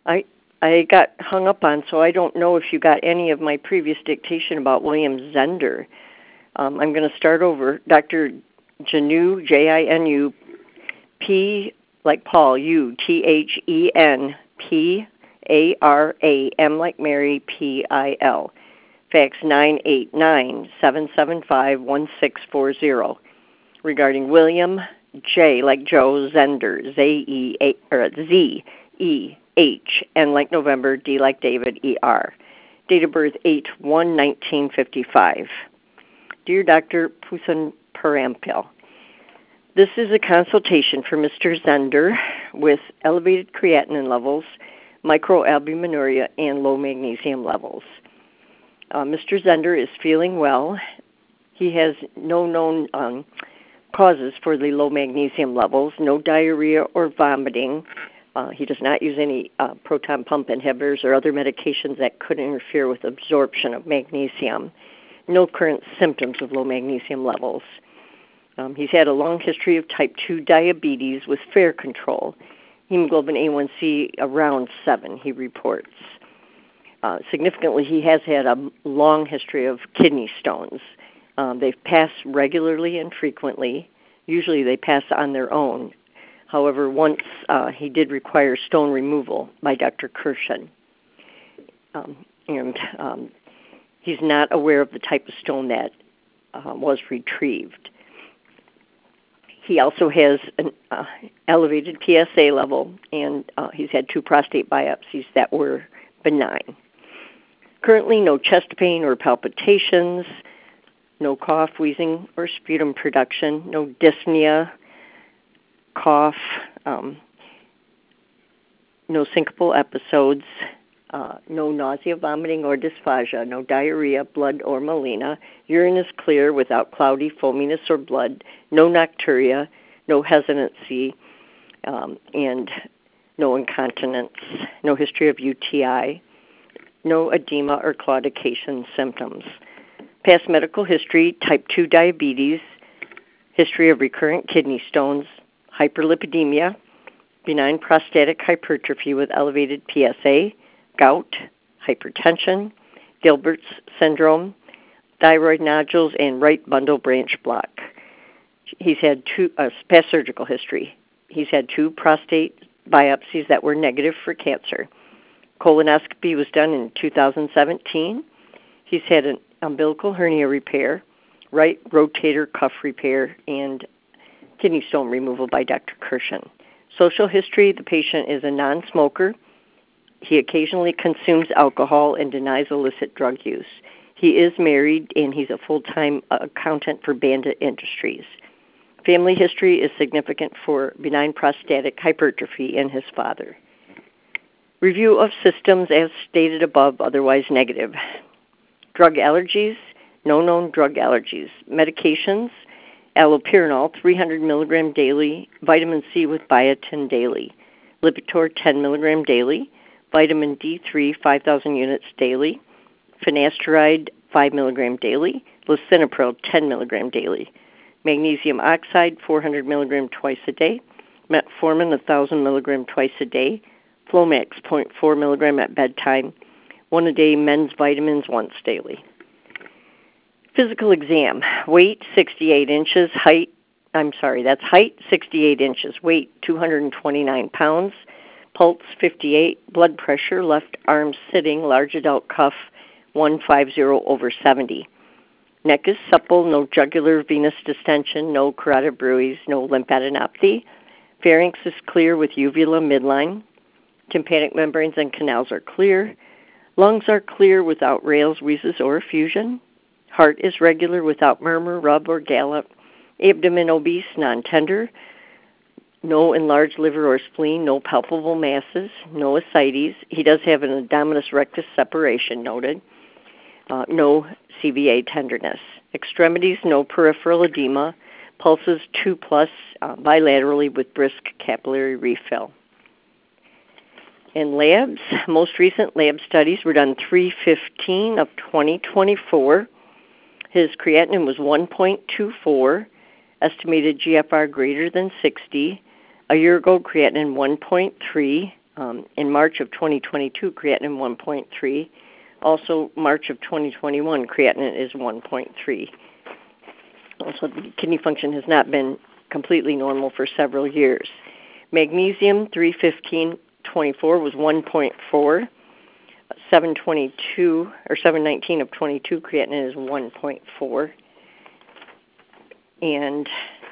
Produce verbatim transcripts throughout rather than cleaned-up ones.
I I got hung up on, so I don't know if you got any of my previous dictation about William Zender. Um, I'm going to start over. Doctor Janu, J I N U, P like Paul, U, T H E N, P A R A, M like Mary, P I L. Fax nine eight nine, seven seven five, one six four zero. Regarding William J like Joe Zender, Z E A or Z E H, N like November, D like David, E R. Date of birth eight one nineteen fifty-five. Dear Doctor Pusan Parampil, this is a consultation for Mister Zender with elevated creatinine levels, microalbuminuria, and low magnesium levels. Uh, Mister Zender is feeling well. He has no known um, causes for the low magnesium levels, no diarrhea or vomiting. Uh, he does not use any uh, proton pump inhibitors or other medications that could interfere with absorption of magnesium. No current symptoms of low magnesium levels. Um, he's had a long history of type two diabetes with fair control. Hemoglobin A one C around seven, he reports. Uh, significantly, he has had a long history of kidney stones. Um, they've passed regularly and frequently. Usually they pass on their own. However, once uh, he did require stone removal by Doctor Kirshen. Um, and um, he's not aware of the type of stone that uh, was retrieved. He also has an uh, elevated P S A level, and uh, he's had two prostate biopsies that were benign. Currently, no chest pain or palpitations, no cough, wheezing, or sputum production, no dyspnea, cough, um, no syncopal episodes, uh, no nausea, vomiting, or dysphagia, no diarrhea, blood, or melena. Urine is clear without cloudy foaminess or blood, no nocturia, no hesitancy, um, and no incontinence, no history of U T I, no edema or claudication symptoms. Past medical history, type two diabetes, history of recurrent kidney stones, hyperlipidemia, benign prostatic hypertrophy with elevated P S A, gout, hypertension, Gilbert's syndrome, thyroid nodules, and right bundle branch block. He's had two, uh, past surgical history. He's had two prostate biopsies that were negative for cancer. Colonoscopy was done in two thousand seventeen. He's had an umbilical hernia repair, right rotator cuff repair, and kidney stone removal by Doctor Kirshen. Social history, the patient is a non-smoker. He occasionally consumes alcohol and denies illicit drug use. He is married, and he's a full-time accountant for Bandit Industries. Family history is significant for benign prostatic hypertrophy in his father. Review of systems as stated above, otherwise negative. Drug allergies, no known drug allergies. Medications, allopurinol, three hundred milligrams daily, vitamin C with biotin daily, Lipitor, ten milligrams daily, vitamin D three, five thousand units daily, finasteride, five milligrams daily, lisinopril, ten milligrams daily, magnesium oxide, four hundred milligrams twice a day, metformin, one thousand milligrams twice a day, Flomax, zero point four milligrams at bedtime, one a day men's vitamins once daily. Physical exam, weight sixty-eight inches, height, I'm sorry, that's height sixty-eight inches, weight two hundred twenty-nine pounds, pulse fifty-eight, blood pressure, left arm sitting, large adult cuff one fifty over seventy. Neck is supple, no jugular venous distension, no carotid bruits, no lymphadenopathy. Pharynx is clear with uvula midline. Tympanic membranes and canals are clear. Lungs are clear without rales, wheezes, or effusion. Heart is regular without murmur, rub, or gallop. Abdomen obese, non-tender. No enlarged liver or spleen, no palpable masses, no ascites. He does have an abdominis rectus separation noted. Uh, no C V A tenderness. Extremities, no peripheral edema. Pulses two plus uh, bilaterally with brisk capillary refill. In labs, most recent lab studies were done three fifteen of twenty twenty-four. His creatinine was one point two four, estimated G F R greater than sixty. A year ago, creatinine one point three, Um, in March of twenty twenty-two, creatinine one point three. Also, March of twenty twenty-one, creatinine is one point three. Also, the kidney function has not been completely normal for several years. Magnesium, three fifteen twenty-four, was one point four. seven twenty-two, or seven nineteen of twenty-two, creatinine is one point four. And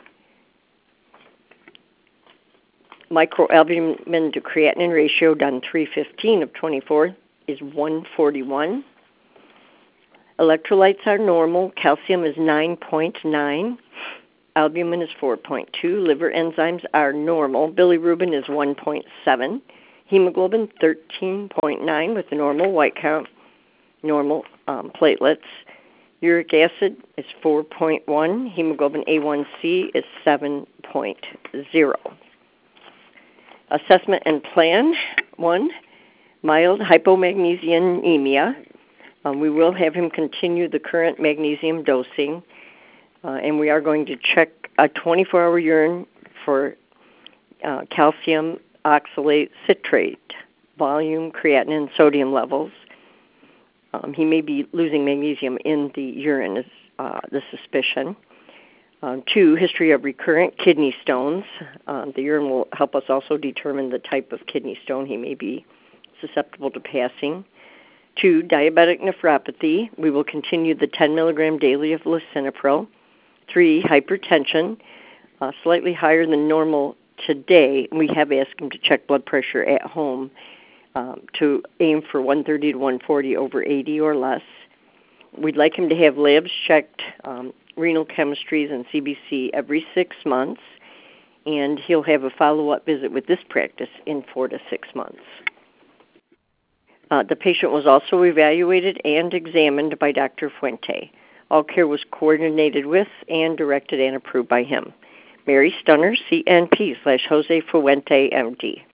microalbumin to creatinine ratio done three fifteen of twenty-four is one forty-one. Electrolytes are normal. Calcium is nine point nine. Albumin is four point two. Liver enzymes are normal. Bilirubin is one point seven. Hemoglobin thirteen point nine with the normal white count, normal um, platelets. Uric acid is four point one. Hemoglobin A one C is seven point zero. Assessment and plan. One, mild hypomagnesemia. Um, we will have him continue the current magnesium dosing, uh, and we are going to check a twenty-four hour urine for uh, calcium oxalate citrate, volume, creatinine, sodium levels. Um, he may be losing magnesium in the urine is uh, the suspicion. Uh, two, history of recurrent kidney stones. Uh, the urine will help us also determine the type of kidney stone he may be susceptible to passing. Two, diabetic nephropathy. We will continue the ten milligram daily of lisinopril. Three, hypertension, uh, slightly higher than normal today. We have asked him to check blood pressure at home um, to aim for one thirty to one forty over eighty or less. We'd like him to have labs checked, um, renal chemistries and C B C every six months, and he'll have a follow-up visit with this practice in four to six months. Uh, the patient was also evaluated and examined by Doctor Fuente. All care was coordinated with and directed and approved by him. Mary Stunner, C N P slash Jose Fuente, M D.